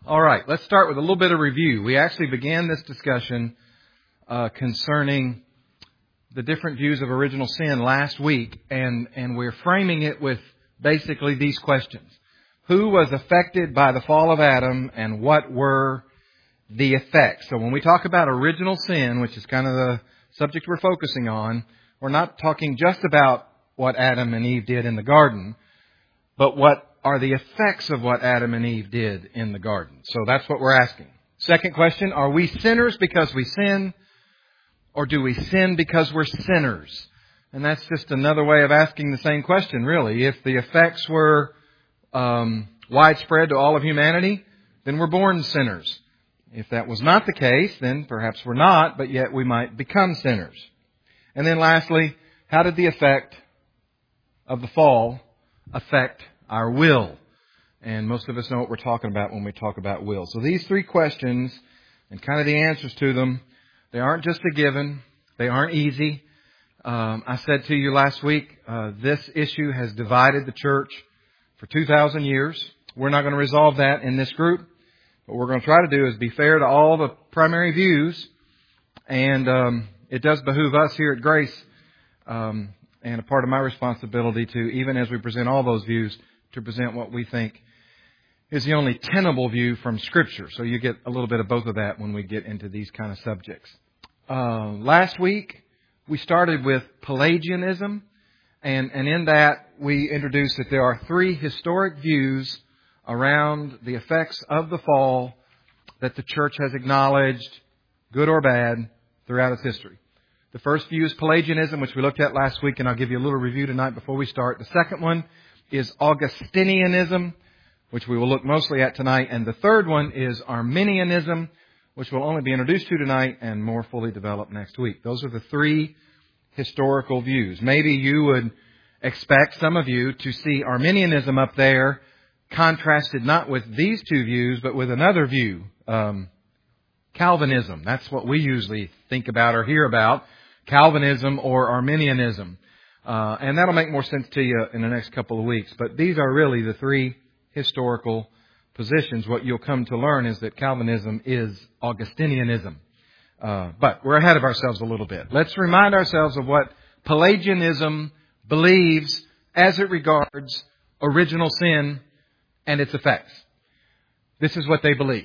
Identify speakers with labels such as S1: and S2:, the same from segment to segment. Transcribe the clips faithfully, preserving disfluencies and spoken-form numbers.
S1: All right, let's start with a little bit of review. We actually began this discussion uh, concerning the different views of original sin last week, and, and we're framing it with basically these questions. Who was affected by the fall of Adam, and what were the effects? So when we talk about original sin, which is kind of the subject we're focusing on, we're not talking just about what Adam and Eve did in the garden, but what are the effects of what Adam and Eve did in the garden. So that's what we're asking. Second question, are we sinners because we sin, or do we sin because we're sinners? And that's just another way of asking the same question, really. If the effects were um, widespread to all of humanity, then we're born sinners. If that was not the case, then perhaps we're not, but yet we might become sinners. And then lastly, how did the effect of the fall affect our will? And most of us know what we're talking about when we talk about will. So these three questions and kind of the answers to them, they aren't just a given. They aren't easy. Um, I said to you last week, uh, this issue has divided the church for two thousand years. We're not going to resolve that in this group. What we're going to try to do is be fair to all the primary views. And um, it does behoove us here at Grace, um, and a part of my responsibility to, even as we present all those views, to present what we think is the only tenable view from Scripture. So you get a little bit of both of that when we get into these kind of subjects. Uh, last week, we started with Pelagianism, and, and in that, we introduced that there are three historic views around the effects of the fall that the church has acknowledged, good or bad, throughout its history. The first view is Pelagianism, which we looked at last week, and I'll give you a little review tonight before we start. The second one is Augustinianism, which we will look mostly at tonight. And the third one is Arminianism, which we'll only be introduced to tonight and more fully develop next week. Those are the three historical views. Maybe you would expect, some of you, to see Arminianism up there contrasted not with these two views, but with another view, um, Calvinism. That's what we usually think about or hear about, Calvinism or Arminianism. Uh, and that'll make more sense to you in the next couple of weeks. But these are really the three historical positions. What you'll come to learn is that Calvinism is Augustinianism. Uh, but we're ahead of ourselves a little bit. Let's remind ourselves of what Pelagianism believes as it regards original sin and its effects. This is what they believe.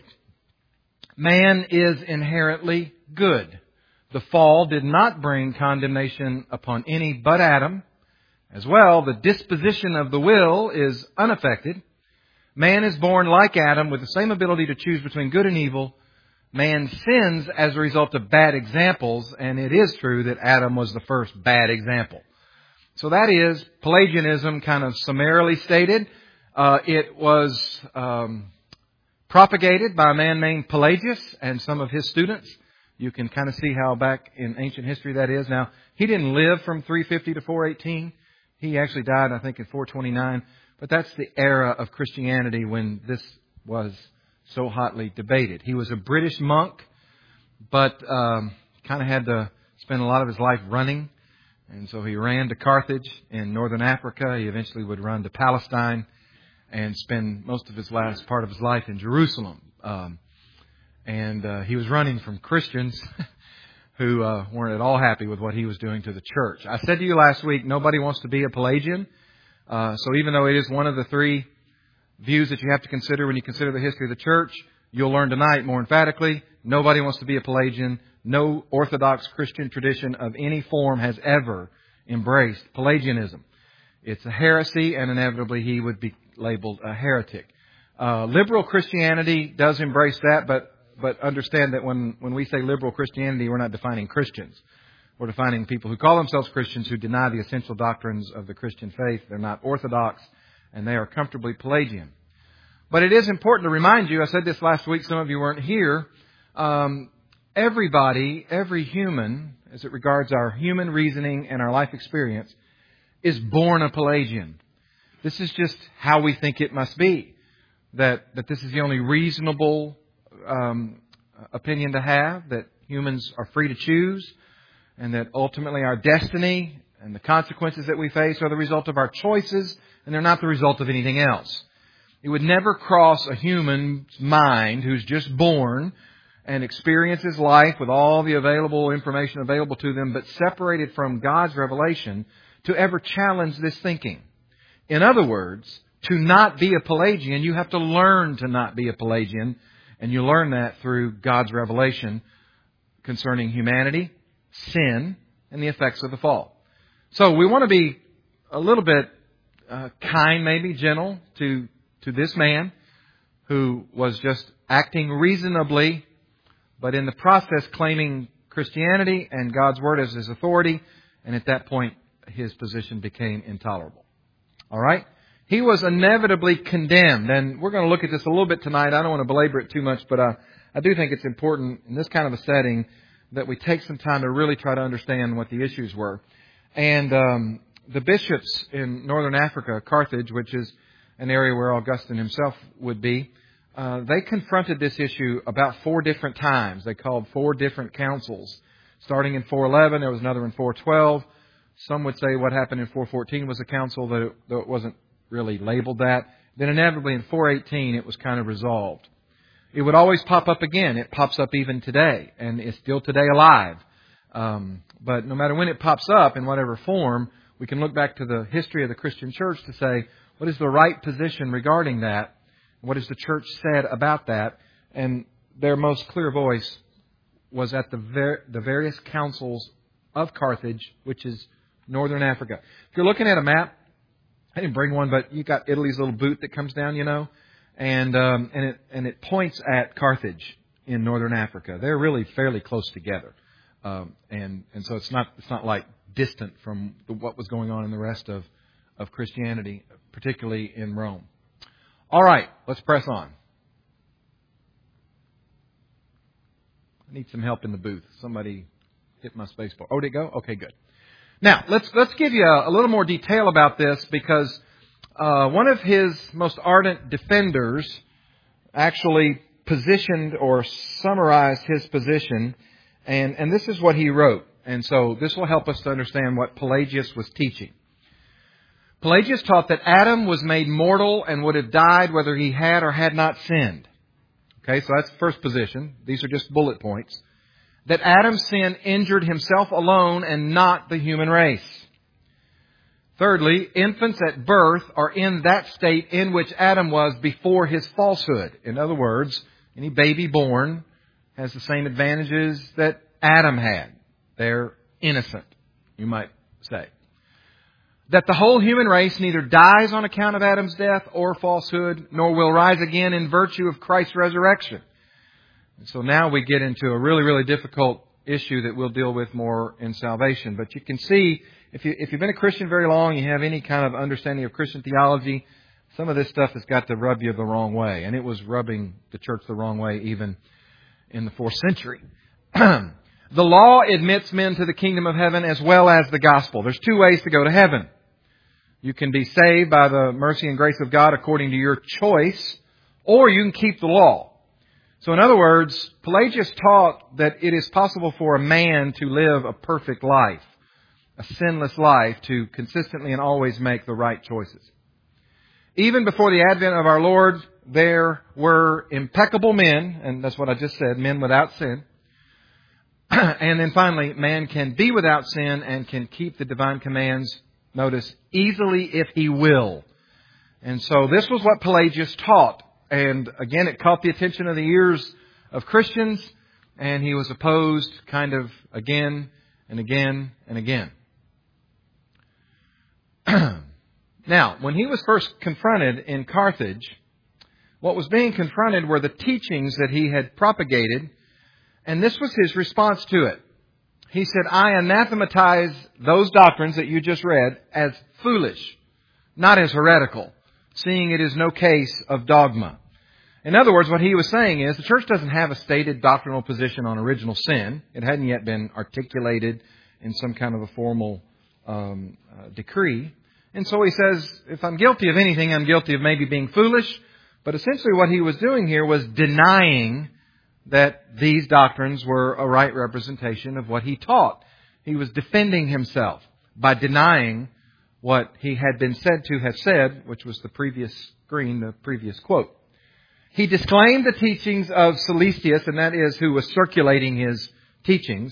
S1: Man is inherently good. The fall did not bring condemnation upon any but Adam. As well, the disposition of the will is unaffected. Man is born like Adam with the same ability to choose between good and evil. Man sins as a result of bad examples, and it is true that Adam was the first bad example. So that is Pelagianism, kind of summarily stated. Uh, it was um, propagated by a man named Pelagius and some of his students. You can kind of see how back in ancient history that is. Now, he didn't live from three fifty to four eighteen. He actually died, I think, in four twenty-nine. But that's the era of Christianity when this was so hotly debated. He was a British monk, but um, kind of had to spend a lot of his life running. And so he ran to Carthage in northern Africa. He eventually would run to Palestine and spend most of his last part of his life in Jerusalem. Um, and uh, he was running from Christians who uh, weren't at all happy with what he was doing to the church. I said to you last week, nobody wants to be a Pelagian. Uh, so even though it is one of the three views that you have to consider when you consider the history of the church, you'll learn tonight more emphatically, nobody wants to be a Pelagian. No Orthodox Christian tradition of any form has ever embraced Pelagianism. It's a heresy, and inevitably he would be labeled a heretic. Uh, liberal Christianity does embrace that, but but understand that when, when we say liberal Christianity, we're not defining Christians. We're defining people who call themselves Christians who deny the essential doctrines of the Christian faith. They're not Orthodox, and they are comfortably Pelagian. But it is important to remind you, I said this last week, some of you weren't here, um, everybody, every human, as it regards our human reasoning and our life experience, is born a Pelagian. This is just how we think it must be. That, that this is the only reasonable um, opinion to have, that humans are free to choose, and that ultimately our destiny and the consequences that we face are the result of our choices, and they're not the result of anything else. It would never cross a human's mind who's just born and experiences life with all the available information available to them, but separated from God's revelation, to ever challenge this thinking. In other words, to not be a Pelagian, you have to learn to not be a Pelagian, and you learn that through God's revelation concerning humanity, sin, and the effects of the fall. So we want to be a little bit uh, kind, maybe gentle to to this man who was just acting reasonably, but in the process claiming Christianity and God's Word as his authority, and at that point his position became intolerable. All right? He was inevitably condemned, and we're going to look at this a little bit tonight. I don't want to belabor it too much, but uh, I do think it's important in this kind of a setting that we take some time to really try to understand what the issues were. And um, the bishops in northern Africa, Carthage, which is an area where Augustine himself would be, uh, they confronted this issue about four different times. They called four different councils. Starting in four eleven, there was another in four twelve. Some would say what happened in four fourteen was a council, though it, though it wasn't really labeled that. Then inevitably in four eighteen, it was kind of resolved. It would always pop up again. It pops up even today, and it's still today alive. Um, but no matter when it pops up, in whatever form, we can look back to the history of the Christian church to say, what is the right position regarding that? What has the church said about that? And their most clear voice was at the ver- the various councils of Carthage, which is northern Africa. If you're looking at a map, I didn't bring one, but you got Italy's little boot that comes down, you know, and um, and it and it points at Carthage in northern Africa. They're really fairly close together, um, and and so it's not it's not like distant from the, what was going on in the rest of of Christianity, particularly in Rome. All right, let's press on. I need some help in the booth. Somebody hit my space bar. Oh, did it go? Okay, good. Now, let's let's give you a, a little more detail about this, because uh, one of his most ardent defenders actually positioned or summarized his position, and, and this is what he wrote. And so this will help us to understand what Pelagius was teaching. Pelagius taught that Adam was made mortal and would have died whether he had or had not sinned. Okay, so that's the first position. These are just bullet points. That Adam's sin injured himself alone and not the human race. Thirdly, infants at birth are in that state in which Adam was before his falsehood. In other words, any baby born has the same advantages that Adam had. They're innocent, you might say. That the whole human race neither dies on account of Adam's death or falsehood, nor will rise again in virtue of Christ's resurrection. And so now we get into a really, really difficult issue that we'll deal with more in salvation. But you can see, if, you, if you've been a Christian very long, you have any kind of understanding of Christian theology, some of this stuff has got to rub you the wrong way. And it was rubbing the church the wrong way even in the fourth century. The law admits men to the kingdom of heaven as well as the gospel. There's two ways to go to heaven. You can be saved by the mercy and grace of God according to your choice, or you can keep the law. So in other words, Pelagius taught that it is possible for a man to live a perfect life, a sinless life, to consistently and always make the right choices. Even before the advent of our Lord, there were impeccable men, and that's what I just said, men without sin. And then finally, man can be without sin and can keep the divine commands, notice, easily if he will. And so this was what Pelagius taught. And again, it caught the attention of the ears of Christians, and he was opposed kind of again and again and again. Now, when he was first confronted in Carthage, what was being confronted were the teachings that he had propagated, and this was his response to it. He said, I anathematize those doctrines that you just read as foolish, not as heretical, seeing it is no case of dogma. In other words, what he was saying is the church doesn't have a stated doctrinal position on original sin. It hadn't yet been articulated in some kind of a formal um, uh, decree. And so he says, if I'm guilty of anything, I'm guilty of maybe being foolish. But essentially what he was doing here was denying that these doctrines were a right representation of what he taught. He was defending himself by denying what he had been said to have said, which was the previous screen, the previous quote. He disclaimed the teachings of Celestius, and that is who was circulating his teachings.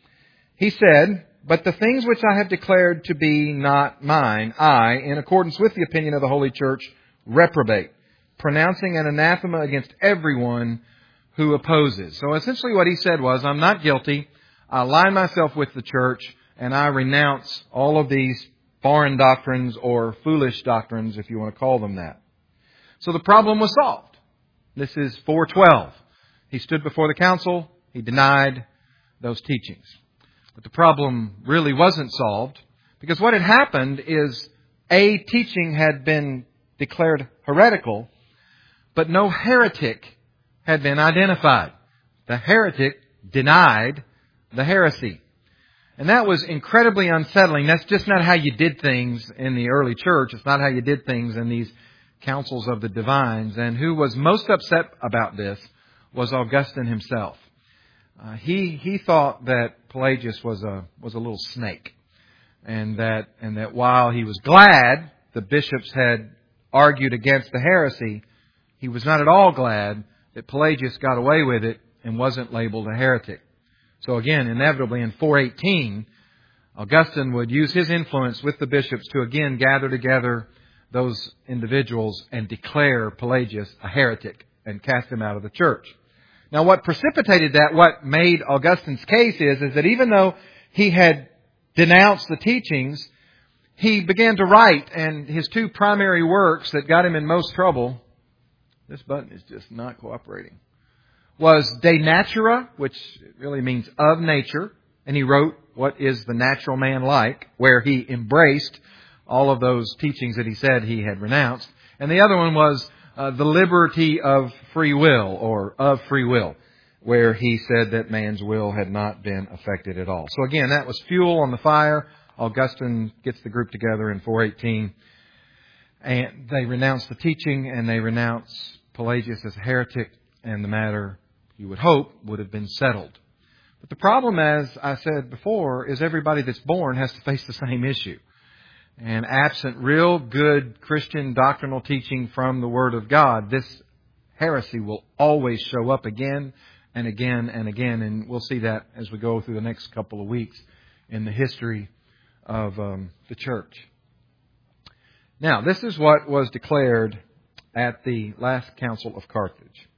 S1: He said, "But the things which I have declared to be not mine, I, in accordance with the opinion of the Holy Church, reprobate, pronouncing an anathema against everyone who opposes." So essentially what he said was, I'm not guilty. I align myself with the church, and I renounce all of these foreign doctrines or foolish doctrines, if you want to call them that. So the problem was solved. This is four twelve. He stood before the council. He denied those teachings. But the problem really wasn't solved, because what had happened is a teaching had been declared heretical, but no heretic had been identified. The heretic denied the heresy. And that was incredibly unsettling. That's just not how you did things in the early church. It's not how you did things in these councils of the divines. And who was most upset about this was Augustine himself. Uh, he he thought that Pelagius was a was a little snake, and that and that while he was glad the bishops had argued against the heresy, he was not at all glad that Pelagius got away with it and wasn't labeled a heretic. So again, inevitably in four eighteen, Augustine would use his influence with the bishops to again gather together those individuals and declare Pelagius a heretic and cast him out of the church. Now what precipitated that, what made Augustine's case is, is that even though he had denounced the teachings, he began to write, and his two primary works that got him in most trouble, this button is just not cooperating, was De Natura, which really means of nature, and he wrote What is the Natural Man Like, where he embraced all of those teachings that he said he had renounced. And the other one was uh, The Liberty of Free Will, or Of Free Will, where he said that man's will had not been affected at all. So again, that was fuel on the fire. Augustine gets the group together in four eighteen, and they renounce the teaching, and they renounce Pelagius as a heretic, and the matter, you would hope, would have been settled. But the problem, as I said before, is everybody that's born has to face the same issue. And absent real good Christian doctrinal teaching from the Word of God, this heresy will always show up again and again and again. And we'll see that as we go through the next couple of weeks in the history of um, the church. Now, this is what was declared at the last council of Carthage.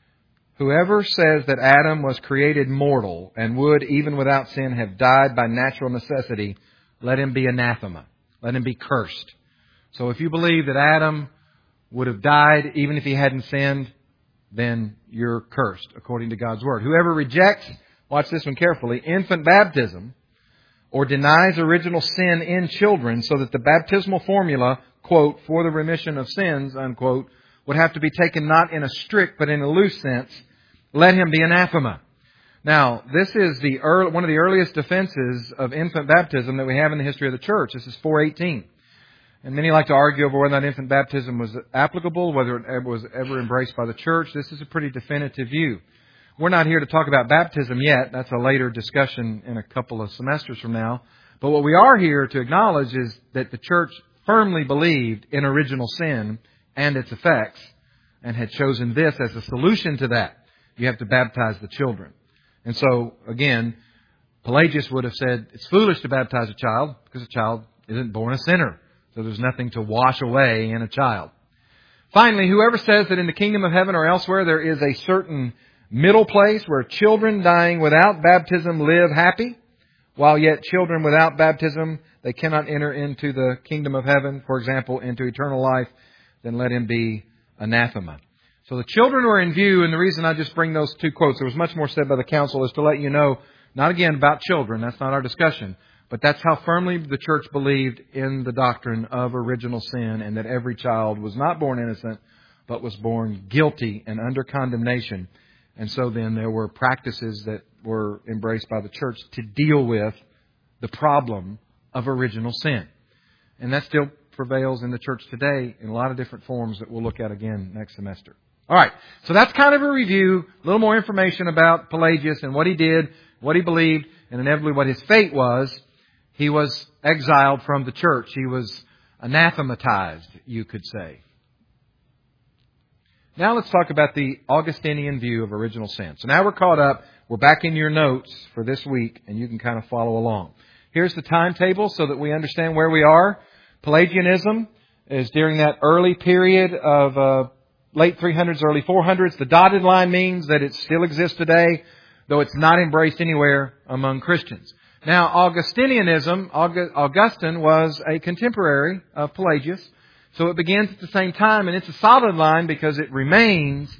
S1: Whoever says that Adam was created mortal and would, even without sin, have died by natural necessity, let him be anathema. Let him be cursed. So if you believe that Adam would have died even if he hadn't sinned, then you're cursed, according to God's Word. Whoever rejects, watch this one carefully, infant baptism, or denies original sin in children, so that the baptismal formula, quote, for the remission of sins, unquote, would have to be taken not in a strict but in a loose sense, let him be anathema. Now, this is the early, one of the earliest defenses of infant baptism that we have in the history of the church. This is four eighteen. And many like to argue over whether or not infant baptism was applicable, whether it ever was ever embraced by the church. This is a pretty definitive view. We're not here to talk about baptism yet. That's a later discussion in a couple of semesters from now. But what we are here to acknowledge is that the church firmly believed in original sin and its effects, and had chosen this as a solution to that. You have to baptize the children. And so, again, Pelagius would have said it's foolish to baptize a child because a child isn't born a sinner. So there's nothing to wash away in a child. Finally, whoever says that in the kingdom of heaven or elsewhere there is a certain middle place where children dying without baptism live happy, while yet children without baptism, they cannot enter into the kingdom of heaven, for example, into eternal life, then let him be anathema. So the children were in view, and the reason I just bring those two quotes, there was much more said by the council, is to let you know, not again about children, that's not our discussion, but that's how firmly the church believed in the doctrine of original sin, and that every child was not born innocent, but was born guilty and under condemnation. And so then there were practices that were embraced by the church to deal with the problem of original sin. And that still prevails in the church today in a lot of different forms that we'll look at again next semester. All right, so that's kind of a review, a little more information about Pelagius and what he did, what he believed, and inevitably what his fate was. He was exiled from the church. He was anathematized, you could say. Now let's talk about the Augustinian view of original sin. So now we're caught up. We're back in your notes for this week, and you can kind of follow along. Here's the timetable so that we understand where we are. Pelagianism is during that early period of uh, late three hundreds, early four hundreds. The dotted line means that it still exists today, though it's not embraced anywhere among Christians. Now, Augustinianism, Augustine was a contemporary of Pelagius. So it begins at the same time, and it's a solid line because it remains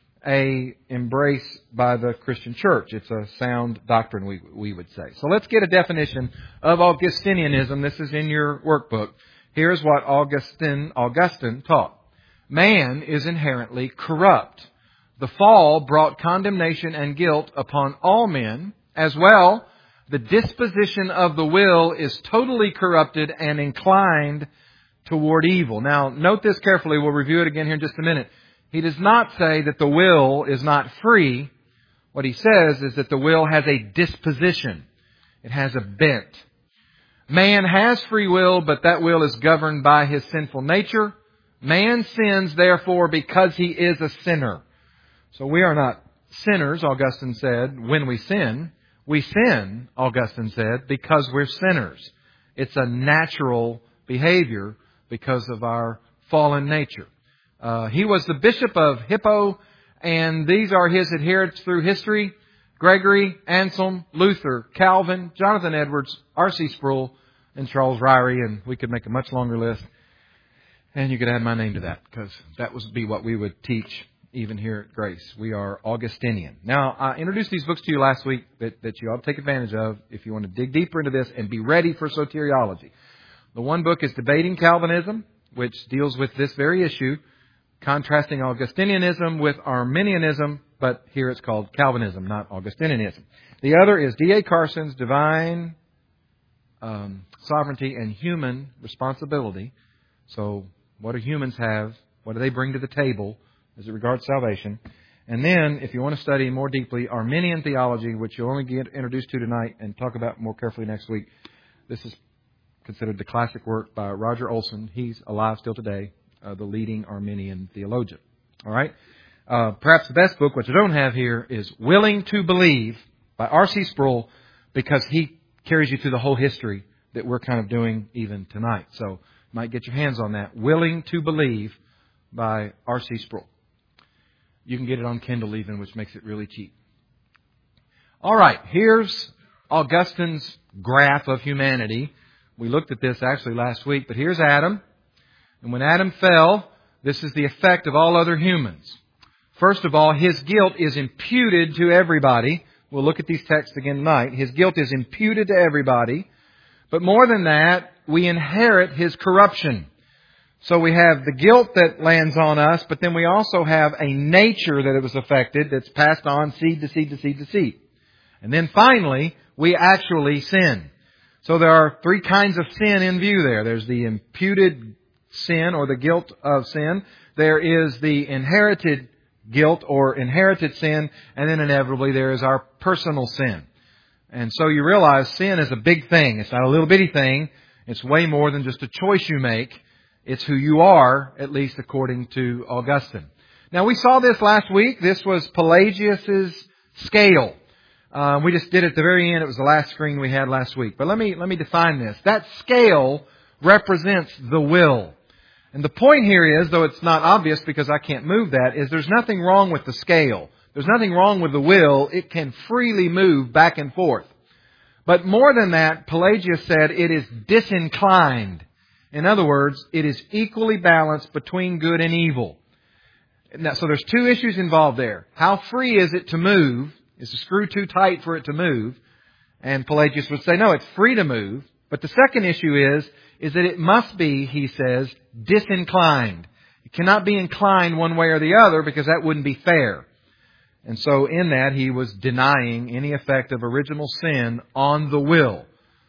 S1: a embrace by the Christian church. It's a sound doctrine, we we would say. So let's get a definition of Augustinianism. This is in your workbook. Here's what Augustine, Augustine taught. Man is inherently corrupt. The fall brought condemnation and guilt upon all men. As well, the disposition of the will is totally corrupted and inclined toward evil. Now, note this carefully. We'll review it again here in just a minute. He does not say that the will is not free. What he says is that the will has a disposition. It has a bent. Man has free will, but that will is governed by his sinful nature. Man sins, therefore, because he is a sinner. So we are not sinners, Augustine said, when we sin. We sin, Augustine said, because we're sinners. It's a natural behavior because of our fallen nature. Uh, he was the bishop of Hippo, and these are his adherents through history: Gregory, Anselm, Luther, Calvin, Jonathan Edwards, R C Sproul, and Charles Ryrie, and we could make a much longer list. And you could add my name to that, because that would be what we would teach even here at Grace. We are Augustinian. Now, I introduced these books to you last week that, that you ought to take advantage of if you want to dig deeper into this and be ready for soteriology. The one book is Debating Calvinism, which deals with this very issue, contrasting Augustinianism with Arminianism, but here it's called Calvinism, not Augustinianism. The other is D A Carson's Divine um, Sovereignty and Human Responsibility. So what do humans have? What do they bring to the table as it regards salvation? And then, if you want to study more deeply, Arminian theology, which you'll only get introduced to tonight and talk about more carefully next week. This is considered the classic work by Roger Olson. He's alive still today, uh, the leading Arminian theologian. All right? Uh, perhaps the best book, which I don't have here, is Willing to Believe by R C Sproul, because he carries you through the whole history that we're kind of doing even tonight. So you might get your hands on that. Willing to Believe by R C Sproul. You can get it on Kindle even, which makes it really cheap. All right, here's Augustine's graph of humanity. We looked at this actually last week, but here's Adam. And when Adam fell, this is the effect of all other humans. First of all, his guilt is imputed to everybody. We'll look at these texts again tonight. His guilt is imputed to everybody. But more than that, we inherit his corruption. So we have the guilt that lands on us, but then we also have a nature that it was affected that's passed on seed to seed to seed to seed. And then finally, we actually sin. So there are three kinds of sin in view there. There's the imputed sin or the guilt of sin. There is the inherited guilt or inherited sin. And then inevitably there is our personal sin. And so you realize sin is a big thing. It's not a little bitty thing. It's way more than just a choice you make. It's who you are, at least according to Augustine. Now, we saw this last week. This was Pelagius's scale. Uh, we just did it at the very end. It was the last screen we had last week. But let me let me define this. That scale represents the will. And the point here is, though it's not obvious because I can't move that, is there's nothing wrong with the scale. There's nothing wrong with the will. It can freely move back and forth. But more than that, Pelagius said it is disinclined. In other words, it is equally balanced between good and evil. Now, so there's two issues involved there. How free is it to move? Is the screw too tight for it to move? And Pelagius would say, no, it's free to move. But the second issue is, is that it must be, he says, disinclined. It cannot be inclined one way or the other because that wouldn't be fair. And so in that, he was denying any effect of original sin on the will.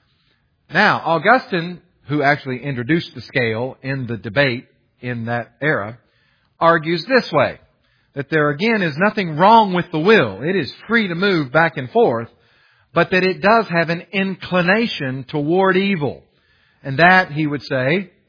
S1: Now, Augustine, who actually introduced the scale in the debate in that era, argues this way, that there again is nothing wrong with the will. It is free to move back and forth, but that it does have an inclination toward evil. And that, he would say,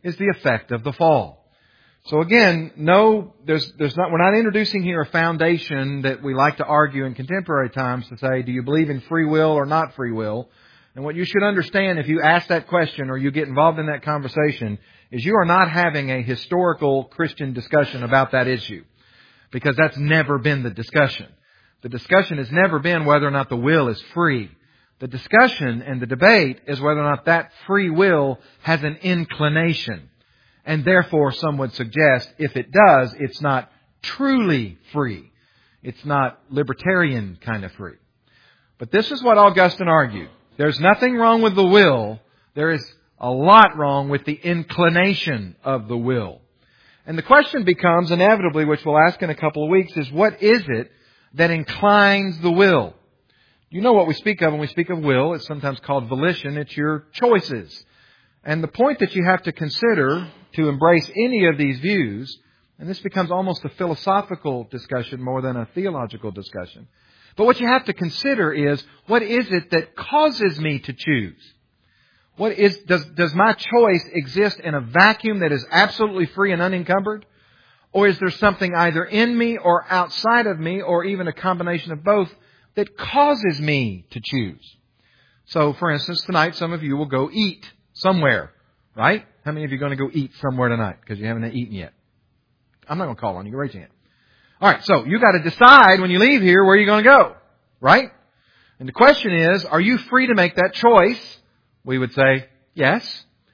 S1: is the effect of the fall. So again, no, there's, there's not, we're not introducing here a foundation that we like to argue in contemporary times to say, do you believe in free will or not free will? And what you should understand if you ask that question or you get involved in that conversation is you are not having a historical Christian discussion about that issue. Because that's never been the discussion. The discussion has never been whether or not the will is free. The discussion and the debate is whether or not that free will has an inclination. And therefore, some would suggest, if it does, it's not truly free. It's not libertarian kind of free. But this is what Augustine argued. There's nothing wrong with the will. There is a lot wrong with the inclination of the will. And the question becomes, inevitably, which we'll ask in a couple of weeks, is what is it that inclines the will? You know what we speak of when we speak of will. It's sometimes called volition. It's your choices. And the point that you have to consider to embrace any of these views, and this becomes almost a philosophical discussion more than a theological discussion, but what you have to consider is, what is it that causes me to choose? What is, does, does my choice exist in a vacuum that is absolutely free and unencumbered? Or is there something either in me or outside of me, or even a combination of both, that causes me to choose? So, for instance, tonight some of you will go eat somewhere, right? How many of you are going to go eat somewhere tonight because you haven't eaten yet? I'm not going to call on you. Raise your hand. All right, so you got to decide when you leave here where you're going to go, right? And the question is, are you free to make that choice? We would say, yes.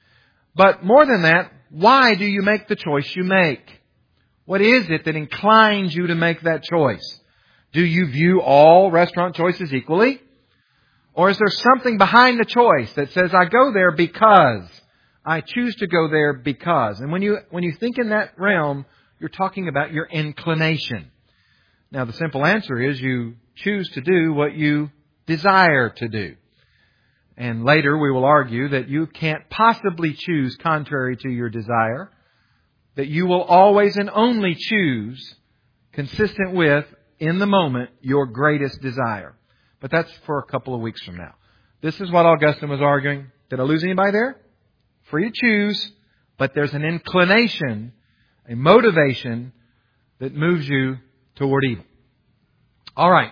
S1: But more than that, why do you make the choice you make? What is it that inclines you to make that choice? Do you view all restaurant choices equally? Or is there something behind the choice that says, I go there because, I choose to go there because. And when you, when you think in that realm, you're talking about your inclination. Now, the simple answer is you choose to do what you desire to do. And later we will argue that you can't possibly choose contrary to your desire. That you will always and only choose consistent with, in the moment, your greatest desire. But that's for a couple of weeks from now. This is what Augustine was arguing. Did I lose anybody there? Free to choose, but there's an inclination, a motivation that moves you toward evil. All right.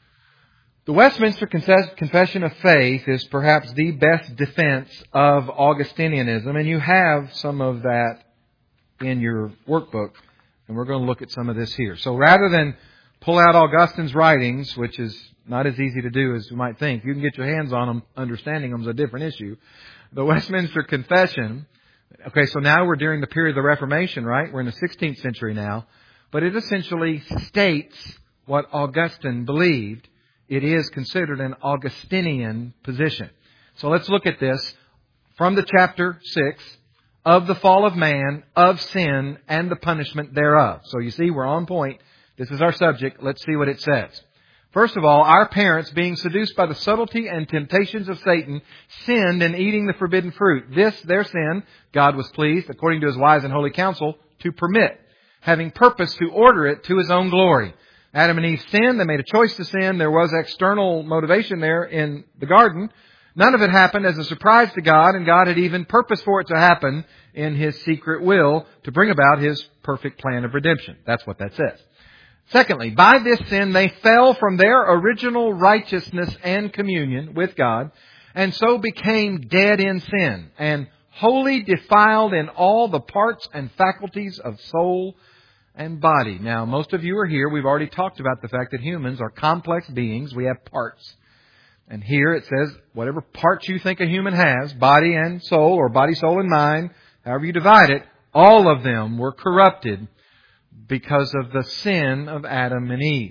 S1: The Westminster Confession of Faith is perhaps the best defense of Augustinianism, and you have some of that in your workbook, and we're going to look at some of this here. So rather than pull out Augustine's writings, which is not as easy to do as you might think, you can get your hands on them. Understanding them is a different issue. The Westminster Confession, okay, so now we're during the period of the Reformation, right? We're in the sixteenth century now. But it essentially states what Augustine believed. It is considered an Augustinian position. So let's look at this from the chapter six of the fall of man, of sin, and the punishment thereof. So you see, we're on point. This is our subject. Let's see what it says. First of all, our parents, being seduced by the subtlety and temptations of Satan, sinned in eating the forbidden fruit. This, their sin, God was pleased, according to His wise and holy counsel, to permit, having purpose to order it to His own glory. Adam and Eve sinned. They made a choice to sin. There was external motivation there in the garden. None of it happened as a surprise to God, and God had even purposed for it to happen in His secret will to bring about His perfect plan of redemption. That's what that says. Secondly, by this sin they fell from their original righteousness and communion with God, and so became dead in sin, and wholly defiled in all the parts and faculties of soul and body. Now, most of you are here. We've already talked about the fact that humans are complex beings. We have parts. And here it says, whatever parts you think a human has, body and soul, or body, soul, and mind, however you divide it, all of them were corrupted because of the sin of Adam and Eve.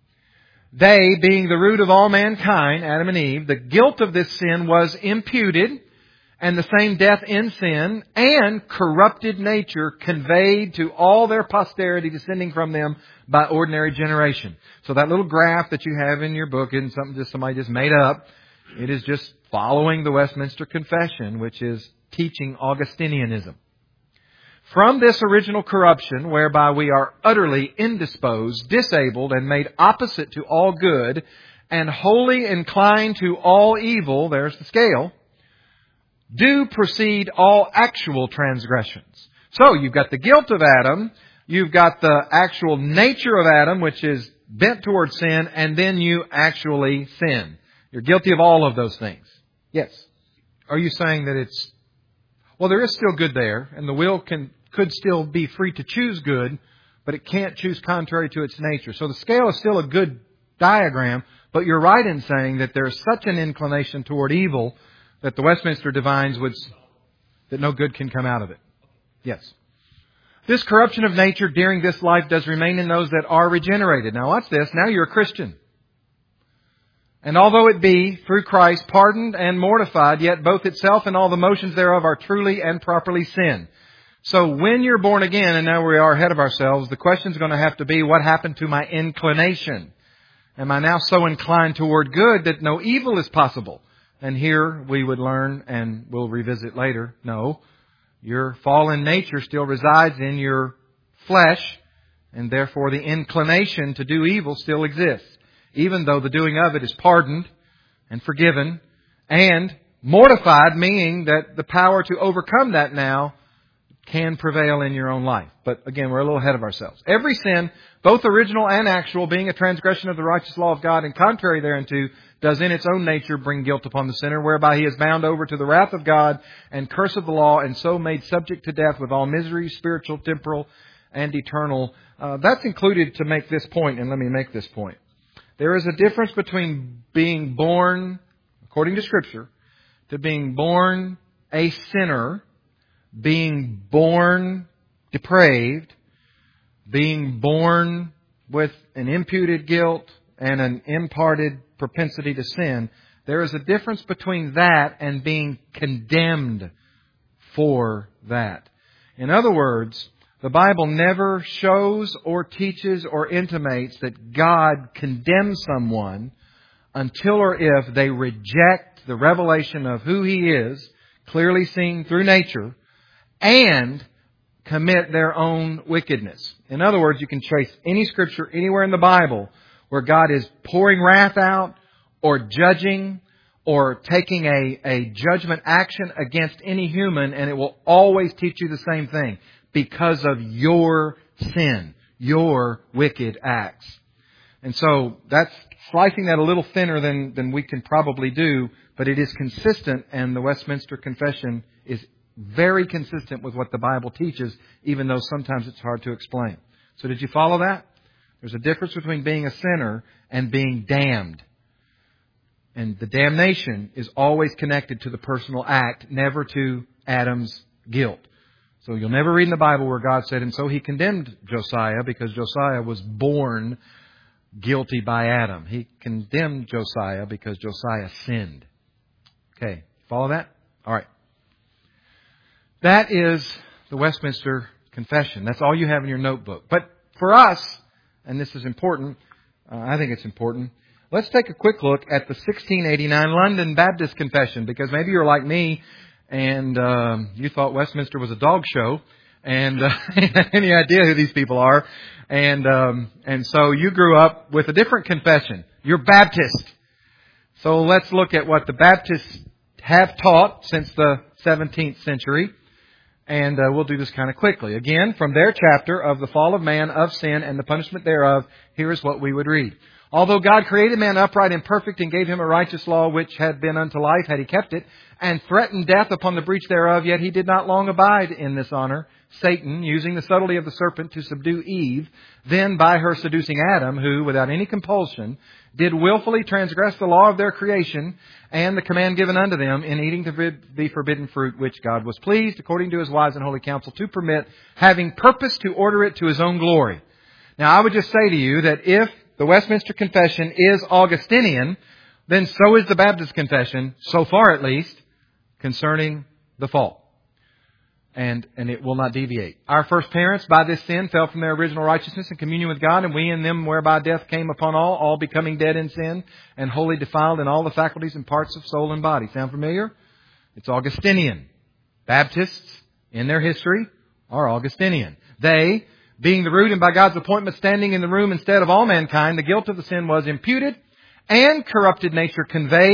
S1: They, being the root of all mankind, Adam and Eve, the guilt of this sin was imputed, and the same death in sin and corrupted nature conveyed to all their posterity descending from them by ordinary generation. So that little graph that you have in your book isn't something that somebody just made up. It is just following the Westminster Confession, which is teaching Augustinianism. From this original corruption, whereby we are utterly indisposed, disabled, and made opposite to all good, and wholly inclined to all evil, there's the scale, do precede all actual transgressions. So you've got the guilt of Adam, you've got the actual nature of Adam, which is bent towards sin, and then you actually sin. You're guilty of all of those things. Yes. Are you saying that it's, well, there is still good there, and the will can could still be free to choose good, but it can't choose contrary to its nature. So the scale is still a good diagram, but you're right in saying that there's such an inclination toward evil that the Westminster Divines would, that no good can come out of it. Yes. This corruption of nature during this life does remain in those that are regenerated. Now watch this. Now you're a Christian. And although it be, through Christ, pardoned and mortified, yet both itself and all the motions thereof are truly and properly sin. So when you're born again, and now we are ahead of ourselves, the question's going to have to be, what happened to my inclination? Am I now so inclined toward good that no evil is possible? And here we would learn, and we'll revisit later, no. Your fallen nature still resides in your flesh, and therefore the inclination to do evil still exists. Even though the doing of it is pardoned and forgiven and mortified, meaning that the power to overcome that now can prevail in your own life. But again, we're a little ahead of ourselves. Every sin, both original and actual, being a transgression of the righteous law of God and contrary thereunto, does in its own nature bring guilt upon the sinner, whereby he is bound over to the wrath of God and curse of the law, and so made subject to death with all misery, spiritual, temporal, and eternal. Uh, that's included to make this point, and let me make this point. There is a difference between being born, according to Scripture, to being born a sinner, being born depraved, being born with an imputed guilt and an imparted propensity to sin. There is a difference between that and being condemned for that. In other words, the Bible never shows or teaches or intimates that God condemns someone until or if they reject the revelation of who He is, clearly seen through nature, and commit their own wickedness. In other words, you can trace any Scripture anywhere in the Bible where God is pouring wrath out or judging or taking a, a judgment action against any human, and it will always teach you the same thing. Because of your sin, your wicked acts. And so that's slicing that a little thinner than, than we can probably do, but it is consistent, and the Westminster Confession is very consistent with what the Bible teaches, even though sometimes it's hard to explain. So did you follow that? There's a difference between being a sinner and being damned. And the damnation is always connected to the personal act, never to Adam's guilt. So you'll never read in the Bible where God said, and so He condemned Josiah because Josiah was born guilty by Adam. He condemned Josiah because Josiah sinned. Okay, follow that? All right. That is the Westminster Confession. That's all you have in your notebook. But for us, and this is important, uh, I think it's important, let's take a quick look at the sixteen eighty-nine London Baptist Confession, because maybe you're like me, and um, you thought Westminster was a dog show, and uh, any idea who these people are, and um, and so you grew up with a different confession. You're Baptist. So let's look at what the Baptists have taught since the seventeenth century, and uh, we'll do this kind of quickly. Again, from their chapter of the fall of man, of sin, and the punishment thereof, here is what we would read. Although God created man upright and perfect and gave him a righteous law which had been unto life had he kept it, and threatened death upon the breach thereof, yet he did not long abide in this honor. Satan, using the subtlety of the serpent to subdue Eve, then by her seducing Adam, who, without any compulsion, did willfully transgress the law of their creation and the command given unto them in eating the forbidden fruit, which God was pleased, according to His wise and holy counsel, to permit, having purpose to order it to His own glory. Now, I would just say to you that if the Westminster Confession is Augustinian, then so is the Baptist Confession, so far at least, concerning the fall. And, and it will not deviate. Our first parents, by this sin, fell from their original righteousness and communion with God, and we in them whereby death came upon all, all becoming dead in sin, and wholly defiled in all the faculties and parts of soul and body. Sound familiar? It's Augustinian. Baptists, in their history, are Augustinian. They, being the root and by God's appointment standing in the room instead of all mankind, the guilt of the sin was imputed, and corrupted nature conveyed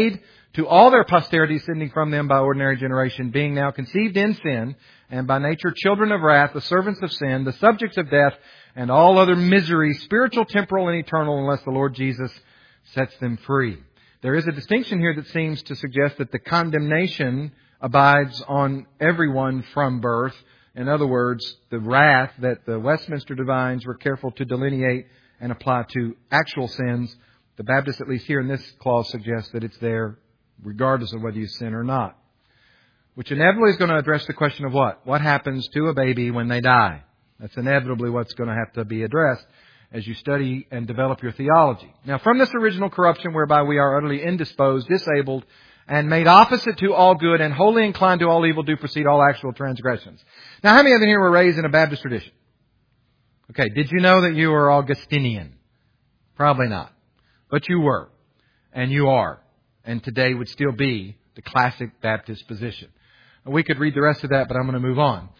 S1: to all their posterity descending from them by ordinary generation, being now conceived in sin, and by nature children of wrath, the servants of sin, the subjects of death, and all other misery, spiritual, temporal, and eternal, unless the Lord Jesus sets them free. There is a distinction here that seems to suggest that the condemnation abides on everyone from birth. In other words, the wrath that the Westminster divines were careful to delineate and apply to actual sins, the Baptists, at least here in this clause, suggest that it's there regardless of whether you sin or not. Which inevitably is going to address the question of what? What happens to a baby when they die? That's inevitably what's going to have to be addressed as you study and develop your theology. Now, from this original corruption whereby we are utterly indisposed, disabled, and made opposite to all good, and wholly inclined to all evil, do proceed all actual transgressions. Now, how many of you here were raised in a Baptist tradition? Okay, did you know that you were Augustinian? Probably not. But you were. And you are. And today would still be the classic Baptist position. And we could read the rest of that, but I'm going to move on.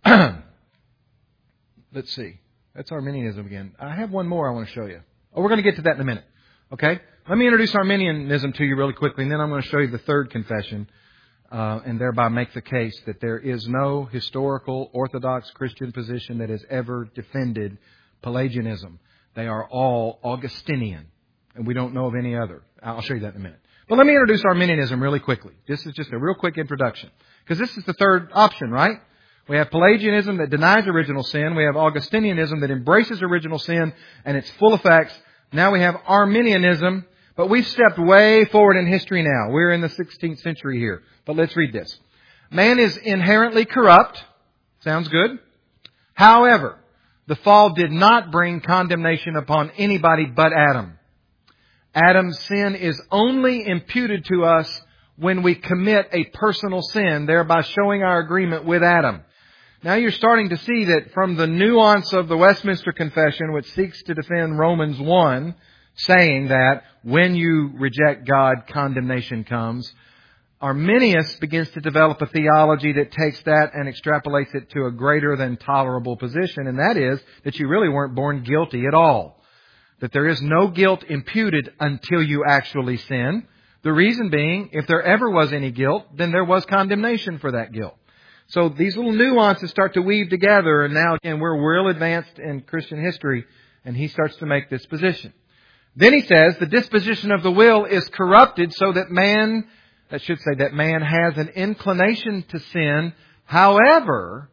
S1: Let's see. That's Arminianism again. I have one more I want to show you. Oh, we're going to get to that in a minute. Okay? Let me introduce Arminianism to you really quickly, and then I'm going to show you the third confession, uh, and thereby make the case that there is no historical Orthodox Christian position that has ever defended Pelagianism. They are all Augustinian, and we don't know of any other. I'll show you that in a minute. But let me introduce Arminianism really quickly. This is just a real quick introduction, because this is the third option, right? We have Pelagianism that denies original sin. We have Augustinianism that embraces original sin and its full effects. Now we have Arminianism, but we've stepped way forward in history now. We're in the sixteenth century here. But let's read this. Man is inherently corrupt. Sounds good. However, the fall did not bring condemnation upon anybody but Adam. Adam's sin is only imputed to us when we commit a personal sin, thereby showing our agreement with Adam. Now you're starting to see that from the nuance of the Westminster Confession, which seeks to defend Romans one, saying that when you reject God, condemnation comes, Arminius begins to develop a theology that takes that and extrapolates it to a greater than tolerable position, and that is that you really weren't born guilty at all. That there is no guilt imputed until you actually sin. The reason being, if there ever was any guilt, then there was condemnation for that guilt. So these little nuances start to weave together, and now again we're well advanced in Christian history, and he starts to make this position. Then he says the disposition of the will is corrupted so that man, that should say that man has an inclination to sin. However,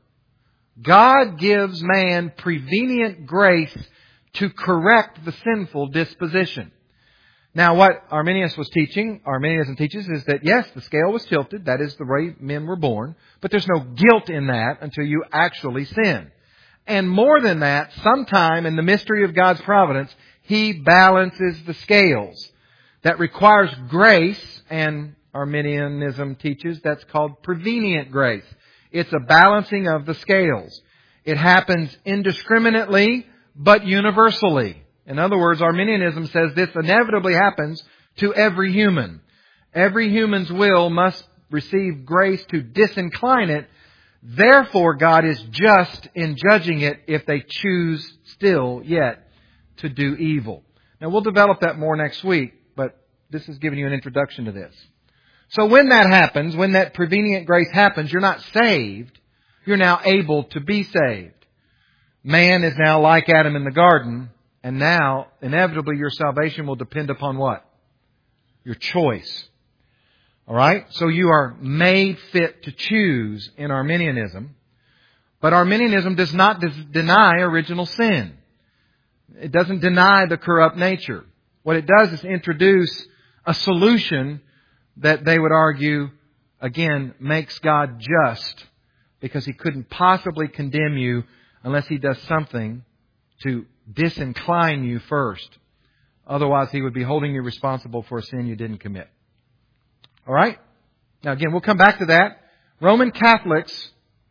S1: God gives man prevenient grace to correct the sinful disposition. Now, what Arminius was teaching, Arminianism teaches, is that yes, the scale was tilted. That is the way men were born. But there's no guilt in that until you actually sin. And more than that, sometime in the mystery of God's providence, He balances the scales. That requires grace, and Arminianism teaches that's called prevenient grace. It's a balancing of the scales. It happens indiscriminately, but universally. In other words, Arminianism says this inevitably happens to every human. Every human's will must receive grace to disincline it. Therefore, God is just in judging it if they choose still yet to do evil. Now, we'll develop that more next week, but this is giving you an introduction to this. So when that happens, when that prevenient grace happens, you're not saved. You're now able to be saved. Man is now like Adam in the garden. And now, inevitably, your salvation will depend upon what? Your choice. All right? So you are made fit to choose in Arminianism. But Arminianism does not des- deny original sin. It doesn't deny the corrupt nature. What it does is introduce a solution that they would argue, again, makes God just, because He couldn't possibly condemn you unless He does something to disincline you first. Otherwise, He would be holding you responsible for a sin you didn't commit. All right? Now, again, we'll come back to that. Roman Catholics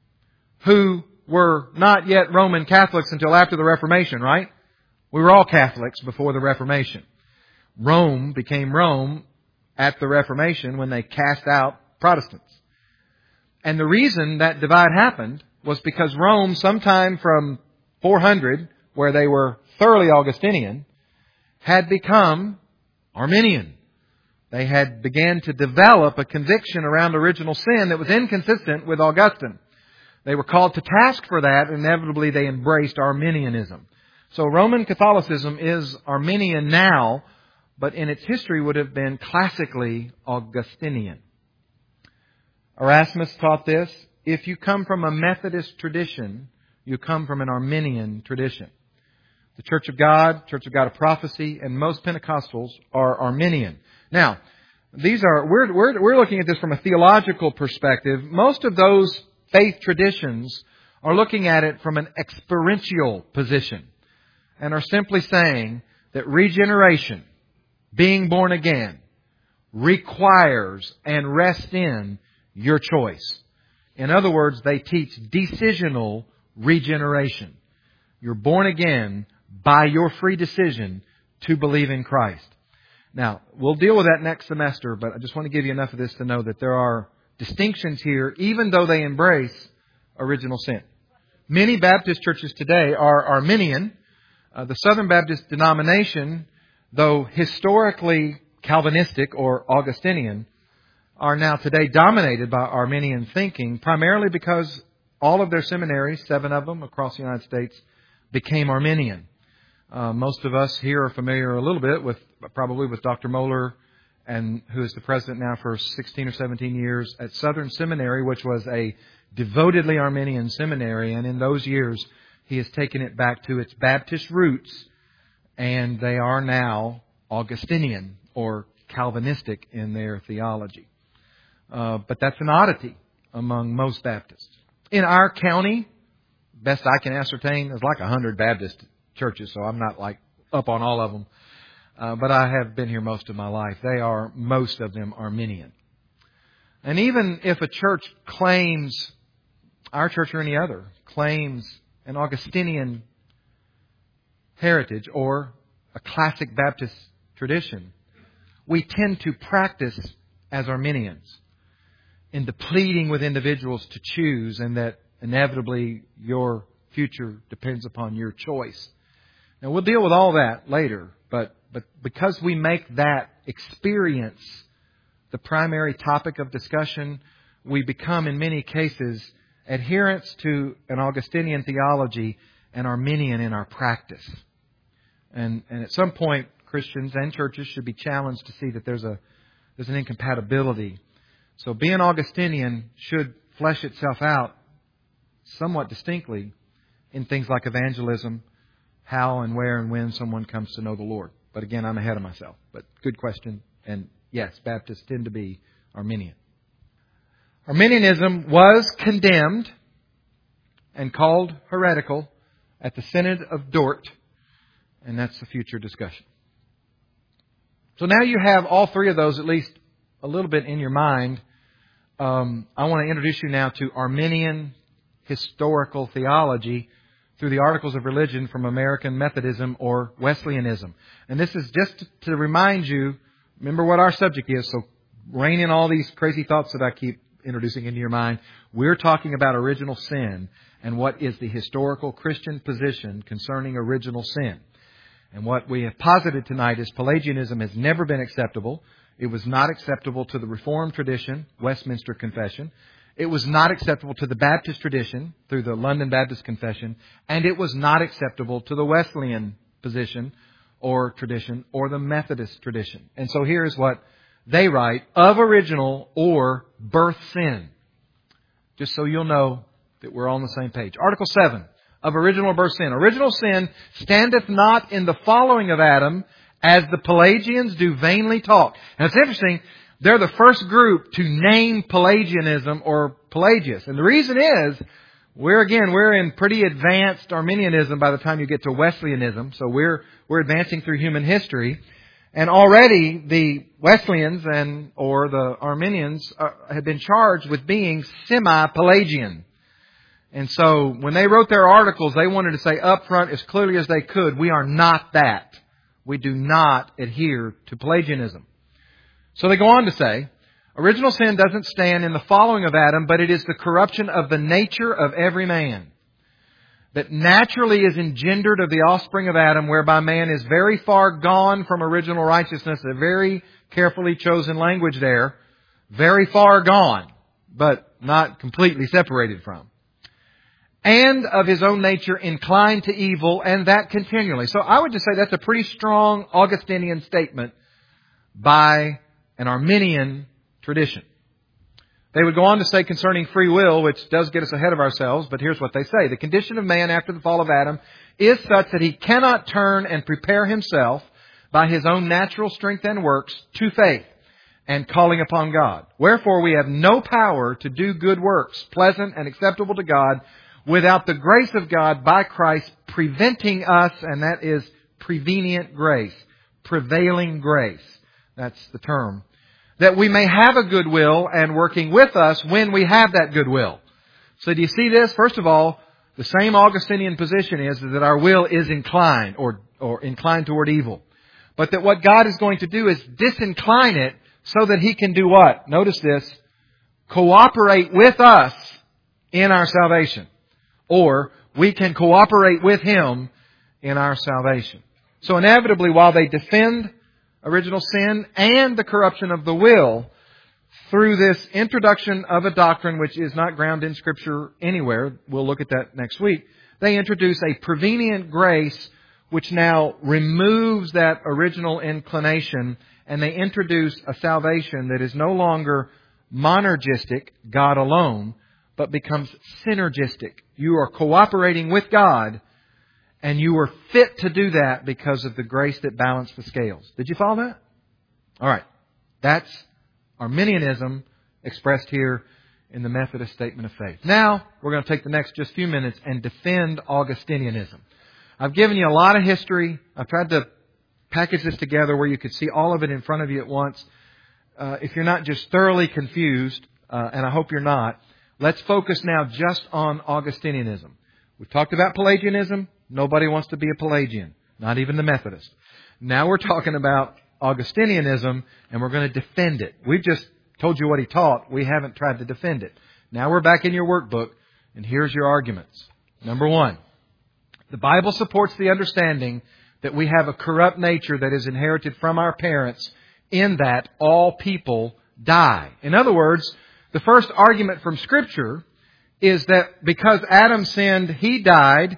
S1: who were not yet Roman Catholics until after the Reformation, right? We were all Catholics before the Reformation. Rome became Rome at the Reformation when they cast out Protestants. And the reason that divide happened was because Rome, sometime from four hundred, where they were thoroughly Augustinian, had become Arminian. They had began to develop a conviction around original sin that was inconsistent with Augustine. They were called to task for that. Inevitably, they embraced Arminianism. So Roman Catholicism is Arminian now, but in its history would have been classically Augustinian. Erasmus taught this: if you come from a Methodist tradition, you come from an Arminian tradition. The Church of God, Church of God of Prophecy, and most Pentecostals are Arminian. Now, these are we're we're we're looking at this from a theological perspective. Most of those faith traditions are looking at it from an experiential position and are simply saying that regeneration, being born again, requires and rests in your choice. In other words, they teach decisional regeneration. You're born again by your free decision to believe in Christ. Now, we'll deal with that next semester, but I just want to give you enough of this to know that there are distinctions here, even though they embrace original sin. Many Baptist churches today are Arminian. Uh, the Southern Baptist denomination, though historically Calvinistic or Augustinian, are now today dominated by Arminian thinking, primarily because all of their seminaries, seven of them across the United States, became Arminian. Uh, most of us here are familiar a little bit with, probably with Doctor Moeller, and who is the president now for sixteen or seventeen years at Southern Seminary, which was a devotedly Arminian seminary. And in those years, he has taken it back to its Baptist roots, and they are now Augustinian or Calvinistic in their theology. Uh, but that's an oddity among most Baptists. In our county, best I can ascertain, there's like a hundred Baptist churches, so I'm not like up on all of them. Uh, but I have been here most of my life. They are, most of them, Arminian. And even if a church claims, our church or any other, claims an Augustinian heritage or a classic Baptist tradition, we tend to practice as Arminians in pleading with individuals to choose, and that inevitably your future depends upon your choice. Now, we'll deal with all that later, but but because we make that experience the primary topic of discussion, we become in many cases adherents to an Augustinian theology and Arminian in our practice. And and at some point, Christians and churches should be challenged to see that there's a there's an incompatibility. So being Augustinian should flesh itself out somewhat distinctly in things like evangelism, how and where and when someone comes to know the Lord. But again, I'm ahead of myself. But good question. And yes, Baptists tend to be Arminian. Arminianism was condemned and called heretical at the Synod of Dort. And that's a future discussion. So now you have all three of those at least a little bit in your mind. Um, I want to introduce you now to Arminian historical theology through the Articles of Religion from American Methodism or Wesleyanism. And this is just to remind you, remember what our subject is, so rein in all these crazy thoughts that I keep introducing into your mind. We're talking about original sin and what is the historical Christian position concerning original sin. And what we have posited tonight is Pelagianism has never been acceptable. It was not acceptable to the Reformed tradition, Westminster Confession. It was not acceptable to the Baptist tradition through the London Baptist Confession. And it was not acceptable to the Wesleyan position or tradition or the Methodist tradition. And so here's what they write: of original or birth sin. Just so you'll know that we're all on the same page. Article seven. Of original or birth sin. Original sin standeth not in the following of Adam, as the Pelagians do vainly talk. And it's interesting, they're the first group to name Pelagianism or Pelagius. And the reason is, we're again, we're in pretty advanced Arminianism by the time you get to Wesleyanism. So we're, we're advancing through human history. And already the Wesleyans and, or the Arminians uh, have been charged with being semi-Pelagian. And so when they wrote their articles, they wanted to say up front as clearly as they could, we are not that. We do not adhere to Pelagianism. So they go on to say, original sin doesn't stand in the following of Adam, but it is the corruption of the nature of every man. that naturally is engendered of the offspring of Adam, whereby man is very far gone from original righteousness, a very carefully chosen language there, very far gone, but not completely separated from. And of his own nature inclined to evil, and that continually. So I would just say that's a pretty strong Augustinian statement by an Arminian tradition. They would go on to say concerning free will, which does get us ahead of ourselves, but here's what they say. The condition of man after the fall of Adam is such that he cannot turn and prepare himself by his own natural strength and works to faith and calling upon God. Wherefore we have no power to do good works, pleasant and acceptable to God, without the grace of God by Christ preventing us, and that is prevenient grace, prevailing grace. That's the term. That we may have a good will and working with us when we have that good will. So do you see this? First of all, the same Augustinian position is that our will is inclined or, or inclined toward evil. But that what God is going to do is disincline it so that He can do what? Notice this. Cooperate with us in our salvation. Or we can cooperate with Him in our salvation. So inevitably, while they defend original sin and the corruption of the will through this introduction of a doctrine which is not grounded in Scripture anywhere, we'll look at that next week, they introduce a prevenient grace which now removes that original inclination, and they introduce a salvation that is no longer monergistic, God alone, but becomes synergistic. You are cooperating with God, and you are fit to do that because of the grace that balanced the scales. Did you follow that? All right. That's Arminianism expressed here in the Methodist Statement of Faith. Now, we're going to take the next just few minutes and defend Augustinianism. I've given you a lot of history. I've tried to package this together where you could see all of it in front of you at once. Uh, if you're not just thoroughly confused, uh, and I hope you're not, let's focus now just on Augustinianism. We've talked about Pelagianism. Nobody wants to be a Pelagian, not even the Methodist. Now we're talking about Augustinianism, and we're going to defend it. We've just told you what he taught. We haven't tried to defend it. Now we're back in your workbook, and here's your arguments. Number one, the Bible supports the understanding that we have a corrupt nature that is inherited from our parents, in that all people die. In other words, the first argument from Scripture is that because Adam sinned, he died,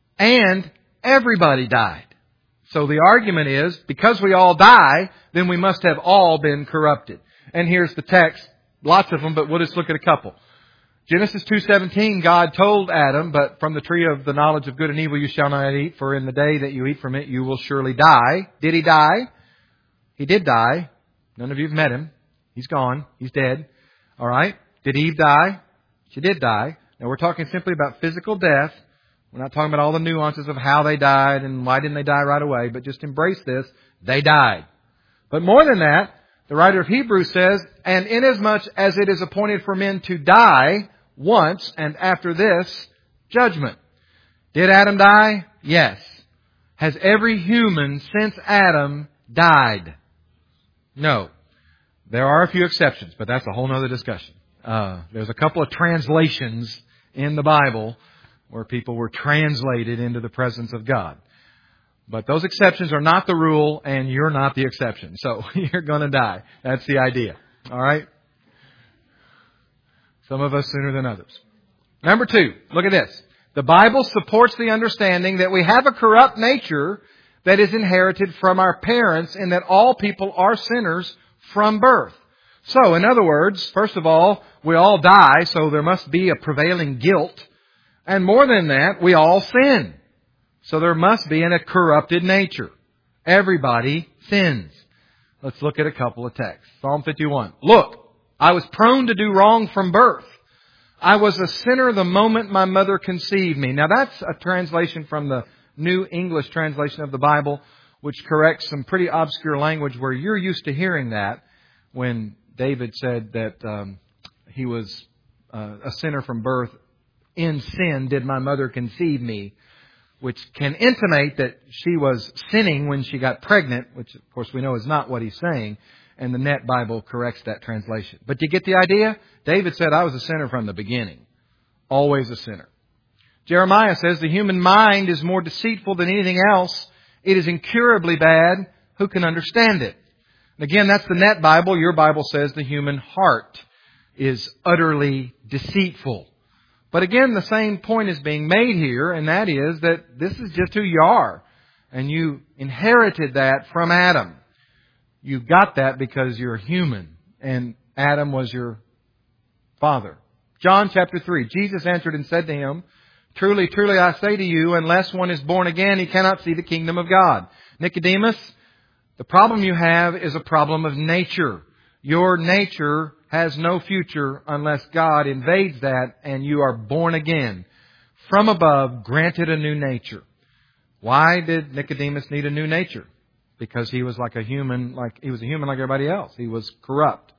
S1: and everybody died. So the argument is, because we all die, then we must have all been corrupted. And here's the text, lots of them, but we'll just look at a couple. Genesis two seventeen, God told Adam, but from the tree of the knowledge of good and evil you shall not eat, for in the day that you eat from it you will surely die. Did he die? He did die. None of you have met him. He's gone. He's dead. All right. Did Eve die? She did die. Now we're talking simply about physical death. We're not talking about all the nuances of how they died and why didn't they die right away, but just embrace this. They died. But more than that, the writer of Hebrews says, and inasmuch as it is appointed for men to die once, and after this, judgment. Did Adam die? Yes. Has every human since Adam died? No. There are a few exceptions, but that's a whole other discussion. Uh, there's a couple of translations in the Bible where people were translated into the presence of God. But those exceptions are not the rule, and you're not the exception. So you're going to die. That's the idea. All right? Some of us sooner than others. Number two, look at this. The Bible supports the understanding that we have a corrupt nature that is inherited from our parents, and that all people are sinners from birth. So, in other words, first of all, we all die, so there must be a prevailing guilt. And more than that, we all sin. So there must be in a corrupted nature. Everybody sins. Let's look at a couple of texts. Psalm fifty-one. Look, I was prone to do wrong from birth. I was a sinner the moment my mother conceived me. Now that's a translation from the New English translation of the Bible, which corrects some pretty obscure language where you're used to hearing that when David said that um, he was uh, a sinner from birth. In sin did my mother conceive me, which can intimate that she was sinning when she got pregnant, which of course we know is not what he's saying. And the Net Bible corrects that translation. But you get the idea? David said, I was a sinner from the beginning. Always a sinner. Jeremiah says the human mind is more deceitful than anything else. It is incurably bad. Who can understand it? And again, that's the Net Bible. Your Bible says the human heart is utterly deceitful. But again, the same point is being made here, and that is that this is just who you are. And you inherited that from Adam. You got that because you're human, and Adam was your father. John chapter three, Jesus answered and said to him, Truly, truly, I say to you, unless one is born again, he cannot see the kingdom of God. Nicodemus, the problem you have is a problem of nature. Your nature has no future unless God invades that and you are born again. From above, granted a new nature. Why did Nicodemus need a new nature? Because he was like a human, like he was a human like everybody else. He was corrupt.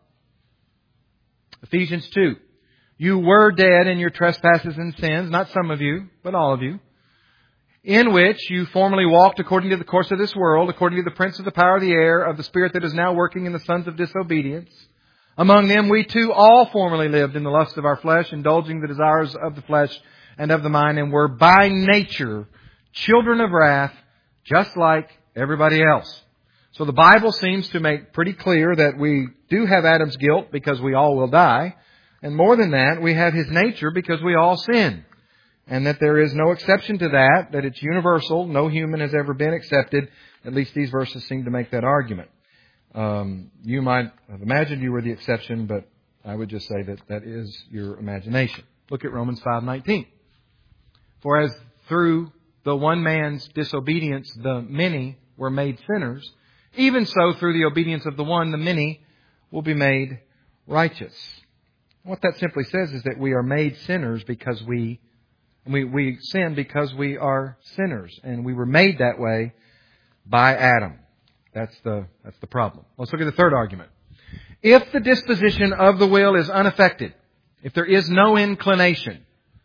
S1: Ephesians two. You were dead in your trespasses and sins, not some of you, but all of you, in which you formerly walked according to the course of this world, according to the prince of the power of the air, of the spirit that is now working in the sons of disobedience. Among them we too all formerly lived in the lust of our flesh, indulging the desires of the flesh and of the mind, and were by nature children of wrath, just like everybody else. So the Bible seems to make pretty clear that we do have Adam's guilt because we all will die. And more than that, we have his nature because we all sin. And that there is no exception to that, that it's universal. No human has ever been accepted. At least these verses seem to make that argument. Um, you might have imagined you were the exception, but I would just say that that is your imagination. Look at Romans five nineteen. For as through the one man's disobedience the many were made sinners, even so through the obedience of the one the many will be made righteous. What that simply says is that we are made sinners because we, we, we sin because we are sinners. And we were made that way by Adam. That's the, that's the problem. Let's look at the third argument. If the disposition of the will is unaffected, if there is no inclination,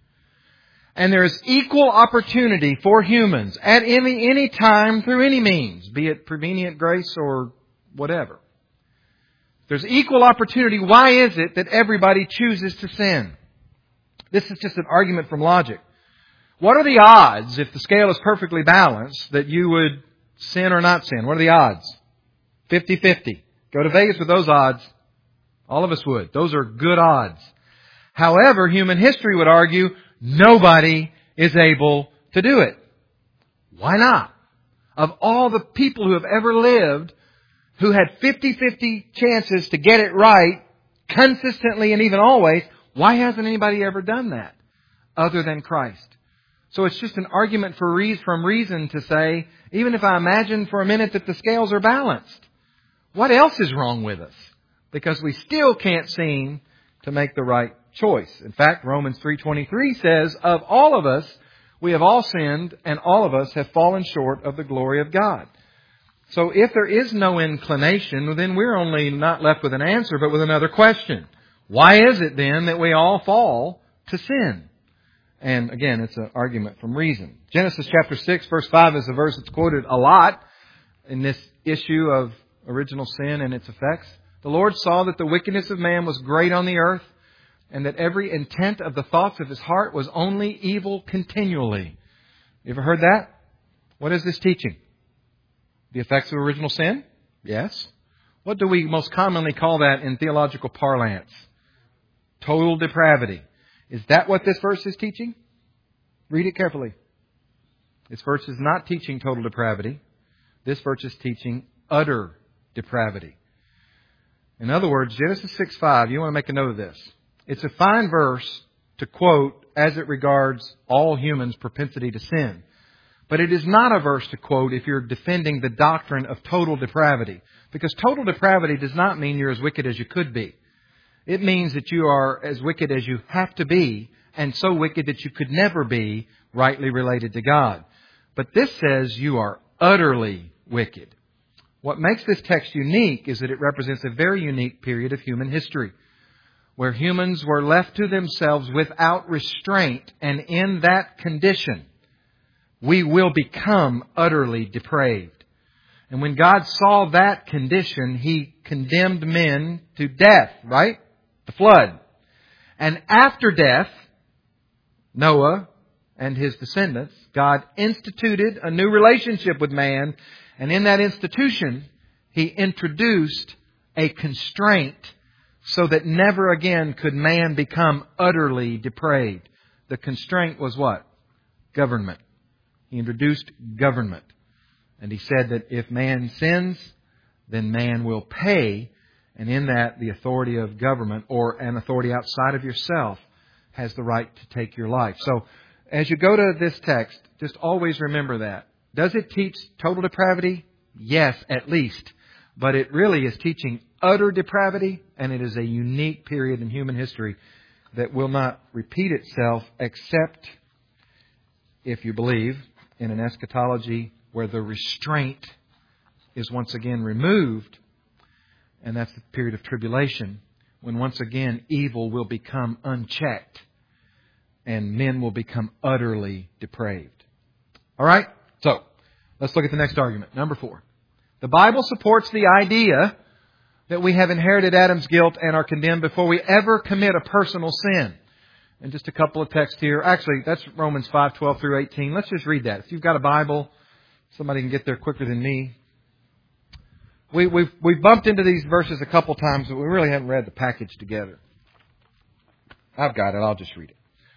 S1: and there is equal opportunity for humans at any, any time through any means, be it prevenient grace or whatever, there's equal opportunity. Why is it that everybody chooses to sin? This is just an argument from logic. What are the odds, if the scale is perfectly balanced, that you would sin or not sin? What are the odds? fifty-fifty. Go to Vegas with those odds. All of us would. Those are good odds. However, human history would argue nobody is able to do it. Why not? Of all the people who have ever lived, who had fifty-fifty chances to get it right consistently and even always, why hasn't anybody ever done that other than Christ? So it's just an argument for reason, from reason to say, even if I imagine for a minute that the scales are balanced, what else is wrong with us? Because we still can't seem to make the right choice. In fact, Romans three twenty-three says, of all of us, we have all sinned and all of us have fallen short of the glory of God. So if there is no inclination, then we're only not left with an answer, but with another question. Why is it then that we all fall to sin? And again, it's an argument from reason. Genesis chapter six, verse five is a verse that's quoted a lot in this issue of original sin and its effects. The Lord saw that the wickedness of man was great on the earth, and that every intent of the thoughts of his heart was only evil continually. You ever heard that? What is this teaching? The effects of original sin? Yes. What do we most commonly call that in theological parlance? Total depravity. Is that what this verse is teaching? Read it carefully. This verse is not teaching total depravity. This verse is teaching utter depravity. In other words, Genesis six five, you want to make a note of this. It's a fine verse to quote as it regards all humans' propensity to sin. But it is not a verse to quote if you're defending the doctrine of total depravity. Because total depravity does not mean you're as wicked as you could be. It means that you are as wicked as you have to be, and so wicked that you could never be rightly related to God. But this says you are utterly wicked. What makes this text unique is that it represents a very unique period of human history, where humans were left to themselves without restraint, and in that condition, we will become utterly depraved. And when God saw that condition, He condemned men to death, right? The flood. And after death, Noah and his descendants, God instituted a new relationship with man, and in that institution, He introduced a constraint so that never again could man become utterly depraved. The constraint was what? Government. He introduced government. And He said that if man sins, then man will pay. And in that, the authority of government or an authority outside of yourself has the right to take your life. So, as you go to this text, just always remember that. Does it teach total depravity? Yes, at least. But it really is teaching utter depravity, and it is a unique period in human history that will not repeat itself except if you believe in an eschatology where the restraint is once again removed, and that's the period of tribulation, when once again evil will become unchecked and men will become utterly depraved. All right? So, let's look at the next argument. Number four. The Bible supports the idea that we have inherited Adam's guilt and are condemned before we ever commit a personal sin. And just a couple of texts here. Actually, that's Romans five, twelve through eighteen. Let's just read that. If you've got a Bible, somebody can get there quicker than me. We, we've, we've bumped into these verses a couple times, but we really haven't read the package together. I've got it. I'll just read it.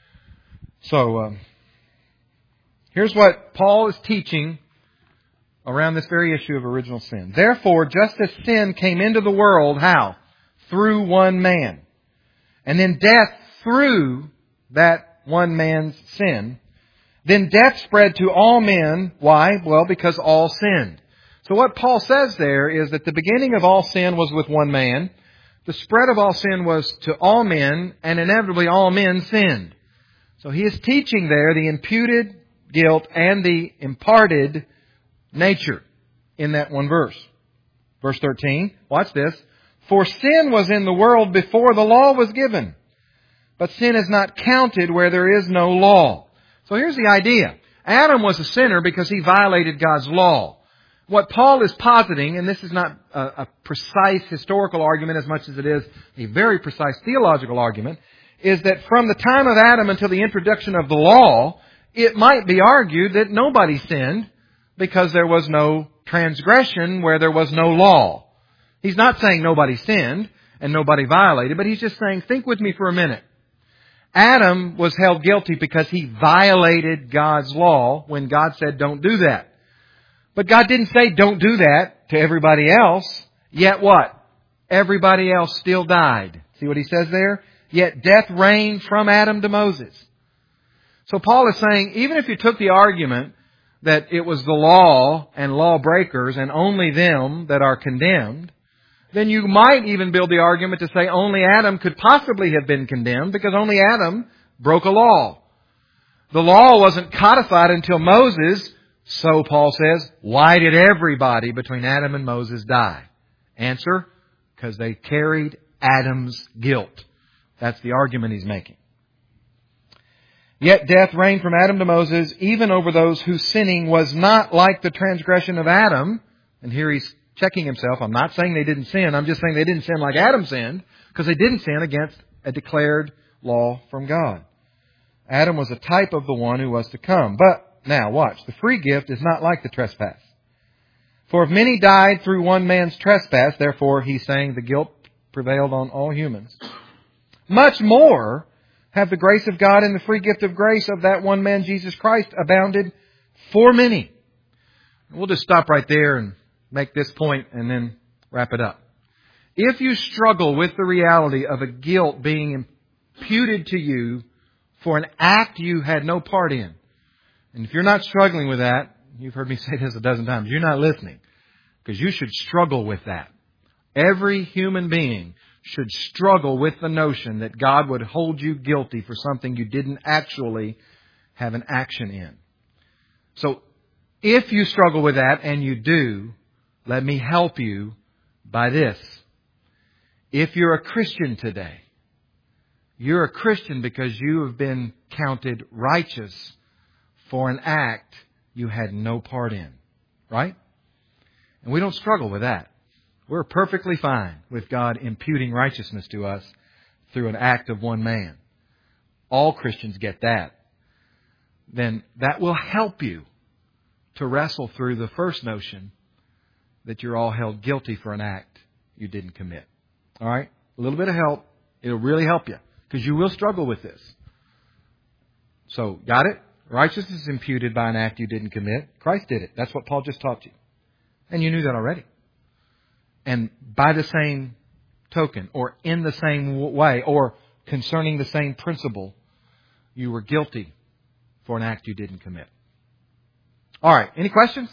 S1: So, um, here's what Paul is teaching around this very issue of original sin. Therefore, just as sin came into the world, how? Through one man. And then death through that one man's sin. Then death spread to all men. Why? Well, because all sinned. So what Paul says there is that the beginning of all sin was with one man. The spread of all sin was to all men, and inevitably all men sinned. So he is teaching there the imputed guilt and the imparted nature in that one verse. Verse thirteen, watch this. For sin was in the world before the law was given, but sin is not counted where there is no law. So here's the idea. Adam was a sinner because he violated God's law. What Paul is positing, and this is not a, a precise historical argument as much as it is a very precise theological argument, is that from the time of Adam until the introduction of the law, it might be argued that nobody sinned because there was no transgression where there was no law. He's not saying nobody sinned and nobody violated, but he's just saying, think with me for a minute. Adam was held guilty because he violated God's law when God said don't do that. But God didn't say don't do that to everybody else. Yet what? Everybody else still died. See what he says there? Yet death reigned from Adam to Moses. So Paul is saying, even if you took the argument that it was the law and lawbreakers and only them that are condemned, then you might even build the argument to say only Adam could possibly have been condemned because only Adam broke a law. The law wasn't codified until Moses, so Paul says, why did everybody between Adam and Moses die? Answer, because they carried Adam's guilt. That's the argument he's making. Yet death reigned from Adam to Moses, even over those whose sinning was not like the transgression of Adam. And here he's checking himself. I'm not saying they didn't sin. I'm just saying they didn't sin like Adam sinned, because they didn't sin against a declared law from God. Adam was a type of the one who was to come. But now watch. The free gift is not like the trespass. For if many died through one man's trespass, therefore he's saying the guilt prevailed on all humans. Much more have the grace of God and the free gift of grace of that one man, Jesus Christ, abounded for many. We'll just stop right there and make this point and then wrap it up. If you struggle with the reality of a guilt being imputed to you for an act you had no part in, and if you're not struggling with that, you've heard me say this a dozen times, you're not listening, because you should struggle with that. Every human being should struggle with the notion that God would hold you guilty for something you didn't actually have an action in. So, if you struggle with that, and you do, let me help you by this. If you're a Christian today, you're a Christian because you have been counted righteous for an act you had no part in. Right? And we don't struggle with that. We're perfectly fine with God imputing righteousness to us through an act of one man. All Christians get that. then that will help you to wrestle through the first notion that you're all held guilty for an act you didn't commit. All right? A little bit of help. It'll really help you because you will struggle with this. So, got it? Righteousness is imputed by an act you didn't commit. Christ did it. That's what Paul just taught you. And you knew that already. And by the same token, or in the same way, or concerning the same principle, you were guilty for an act you didn't commit. All right. Any questions?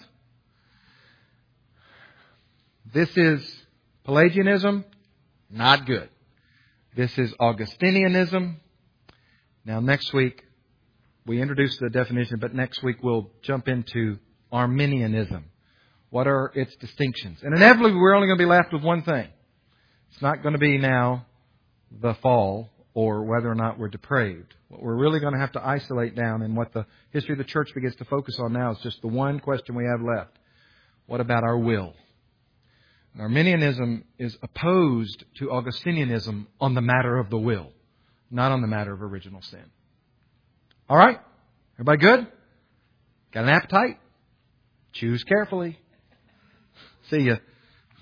S1: This is Pelagianism. Not good. This is Augustinianism. Now, next week, we introduced the definition, but next week we'll jump into Arminianism. What are its distinctions? And inevitably, we're only going to be left with one thing. It's not going to be now the fall or whether or not we're depraved. What we're really going to have to isolate down, and what the history of the church begins to focus on now, is just the one question we have left. What about our will? Arminianism is opposed to Augustinianism on the matter of the will, not on the matter of original sin. All right? Everybody good? Got an appetite? Choose carefully. See ya.